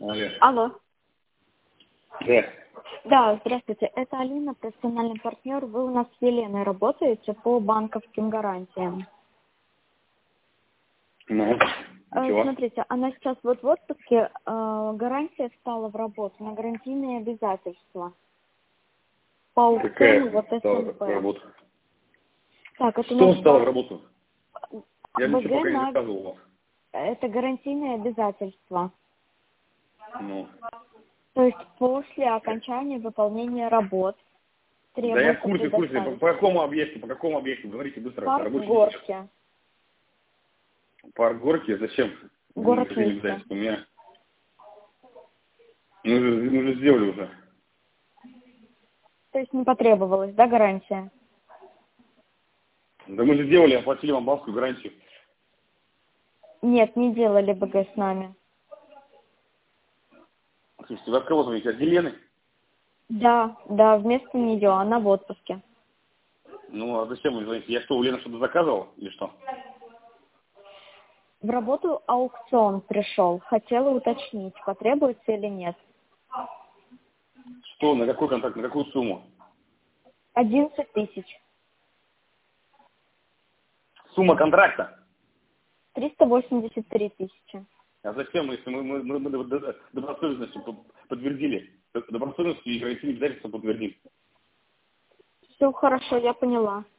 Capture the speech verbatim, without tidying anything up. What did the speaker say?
Алло. Алло. Да. Да, здравствуйте. Это Алина, профессиональный партнер. Вы у нас с Еленой работаете по банковским гарантиям. Ну, Э, чего? Смотрите, она сейчас вот в отпуске. э, Гарантия встала в работу на гарантийные обязательства по аукциону Какая вот стала в СМП. работу? Так, это у Что нас он стал в по работу? Я БГ ничего пока не на... заказывал у вас. Это гарантийные обязательства. Ну. То есть после окончания выполнения работ Да я в требуется курсе, в курсе. По, предоставить. по какому объекту, по какому объекту? Говорите быстро, это Парк рабочий день сейчас. Горки, Парк Горки, зачем? город Гарантийные Минска. обязательства. У меня... Мы же, мы же сделали уже. То есть не потребовалась, да, гарантия? Да мы же сделали, оплатили вам банковскую гарантию. Нет, не делали БГ с нами. Слушайте, вы от кого звоните? От Елены? Да, да, вместо нее, она в отпуске. Ну, а зачем вы звоните? Я что, у Лены что-то заказывал или что? В работу аукцион пришел. Хотела уточнить, потребуется или нет. Что, на какой контракт, на какую сумму? Одиннадцать тысяч. Сумма контракта? Триста восемьдесят три тысячи. А зачем, если мы, мы, мы, мы доб- добросовестностью по- подтвердили? Добросовестностью и гарантийные обязательства подтвердили. Все хорошо, я поняла.